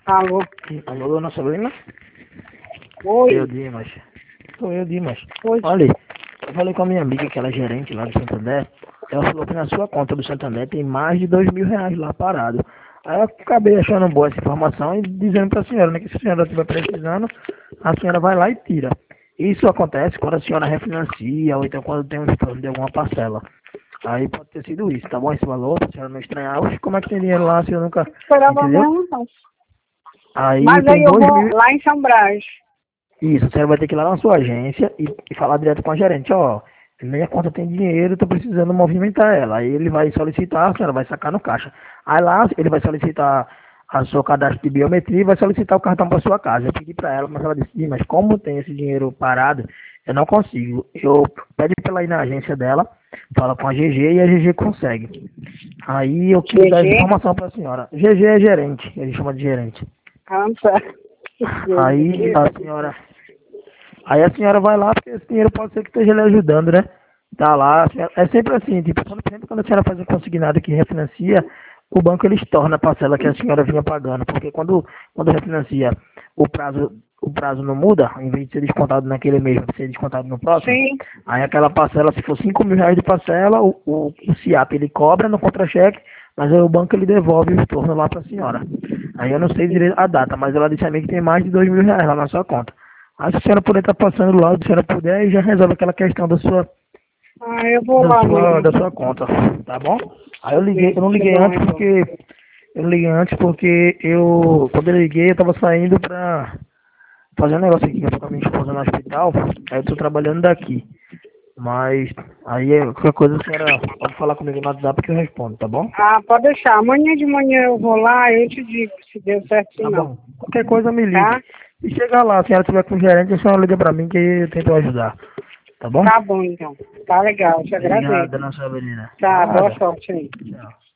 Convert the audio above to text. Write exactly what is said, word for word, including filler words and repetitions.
Alô? Alô, dona Sabrina? Oi? Eu, Dimas. Sou eu, Dimas. Oi? Olha, eu falei com a minha amiga, que ela é gerente lá do Santander. Ela falou que na sua conta do Santander tem mais de dois mil reais lá parado. Aí eu acabei achando boa essa informação e dizendo pra senhora, né, que se a senhora estiver precisando, a senhora vai lá e tira. Isso acontece quando a senhora refinancia ou então quando tem um estorno de alguma parcela. Aí pode ter sido isso, tá bom? Esse valor, pra senhora não estranhar. Oxe, como é que tem dinheiro lá se eu nunca... Esperava Entendeu? mesmo, não. Aí Mas aí tem eu dois vou mil... lá em São Brás. Isso, você vai ter que ir lá na sua agência e, e falar direto com a gerente, ó, minha conta tem dinheiro, tô precisando movimentar ela. Aí ele vai solicitar, a senhora vai sacar no caixa. Aí lá ele vai solicitar a seu cadastro de biometria e vai solicitar o cartão para sua casa. Eu pedi para ela, mas ela disse, "Ih, mas como tem esse dinheiro parado, eu não consigo. Eu pedi para ela ir na agência dela, fala com a G G e a G G consegue. Aí eu quis dar essa G G? informação para a senhora. G G é gerente, ele chama de gerente. Cansa. Aí a senhora Aí a senhora vai lá, porque esse dinheiro pode ser que esteja lhe ajudando, né? Tá lá, a senhora- é sempre assim, tipo, quando- sempre quando a senhora faz um consignado que refinancia, o banco ele estorna a parcela que a senhora vinha pagando, porque quando, quando refinancia, o prazo, o prazo não muda, em vez de ser descontado naquele mês, vai ser descontado no próximo, Sim. aí aquela parcela, se for cinco mil reais de parcela, o, o, o CIAP ele cobra no contra-cheque, mas aí o banco ele devolve o estorno lá para a senhora. Aí eu não sei direito a data, mas ela disse a mim que tem mais de dois mil reais lá na sua conta. Aí se a senhora puder estar passando lá, se a senhora puder, aí já resolve aquela questão da sua, Ah, eu vou da lá sua, mesmo. da sua conta, tá bom? Aí eu liguei, Sim, eu não deixa eu liguei dar uma antes resposta. porque, eu não liguei antes porque eu, quando eu liguei, eu tava saindo pra fazer um negócio aqui, que eu tô com a minha esposa no hospital, aí eu tô trabalhando daqui. Mas, aí qualquer coisa a senhora pode falar comigo no WhatsApp que eu respondo, tá bom? Ah, pode deixar. Amanhã de manhã eu vou lá e eu te digo se deu certo ou Tá não. bom. Qualquer coisa me Tá? ligue. E chegar lá, se a senhora tiver com o gerente, a senhora liga pra mim que eu tento ajudar. Tá bom? Tá bom, então. Tá legal. Te Obrigado, agradeço. dona Sabrina. Tá, boa Nada. sorte aí. Tchau.